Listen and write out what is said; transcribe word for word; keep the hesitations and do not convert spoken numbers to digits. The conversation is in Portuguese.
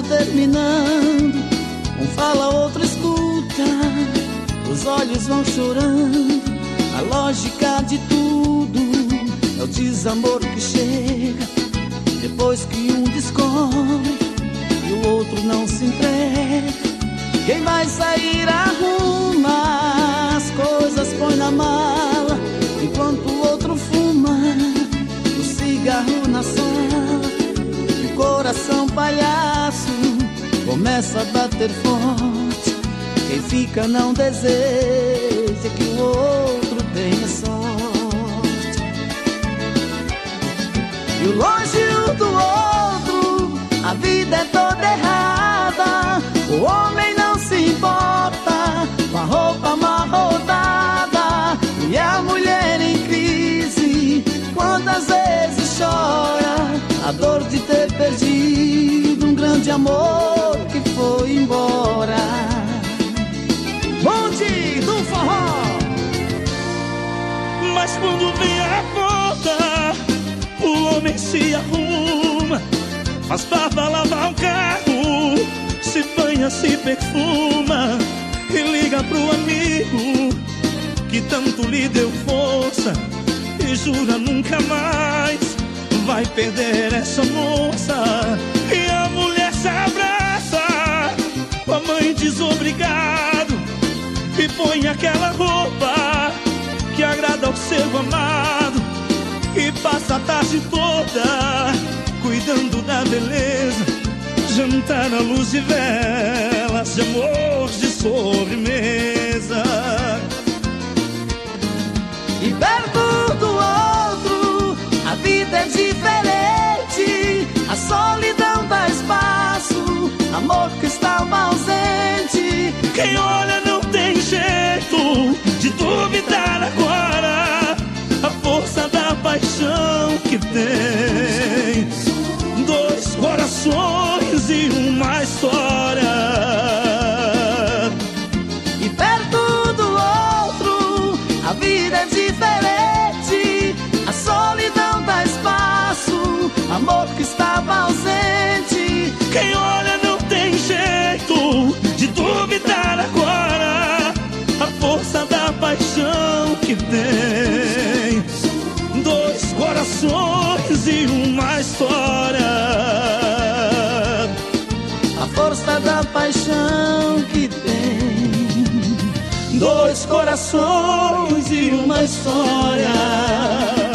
terminando, um fala, outro escuta, os olhos vão chorando. A lógica de tudo é o desamor que chega depois que um descobre e o outro não se entrega. Quem vai sair arruma as coisas, põe na mala, enquanto o outro fuma o cigarro na sala. E o coração palhaço começa a bater forte. Quem fica não deseja que o outro tenha sorte. E o longe do outro, a vida é toda errada. O homem não se importa com a roupa amarrotada, e a mulher em crise quantas vezes chora a dor de ter perdido um grande amor que foi embora. Bonde do forró. Mas quando vem a volta, o homem se arruma, faz barba, lavar o carro, se banha, se perfuma e liga pro amigo que tanto lhe deu força e jura nunca mais vai perder essa moça. E a mulher se abraça com a mãe desobrigado e põe aquela roupa que agrada ao seu amado e passa a tarde toda cuidando da beleza, jantar à luz de velas, de amor, de sobremesa. E perto do outro a vida é diferente, a solidão dá espaço, amor que estava ausente. Quem olha não tem jeito de duvidar agora a força da paixão que tem. Dois corações e uma história. E perto do outro a vida é diferente, a solidão dá espaço, amor que estava ausente. Quem olha não tem jeito de duvidar agora a força da paixão que tem. Dois corações e uma história. A força da paixão que tem. Dois corações e uma história.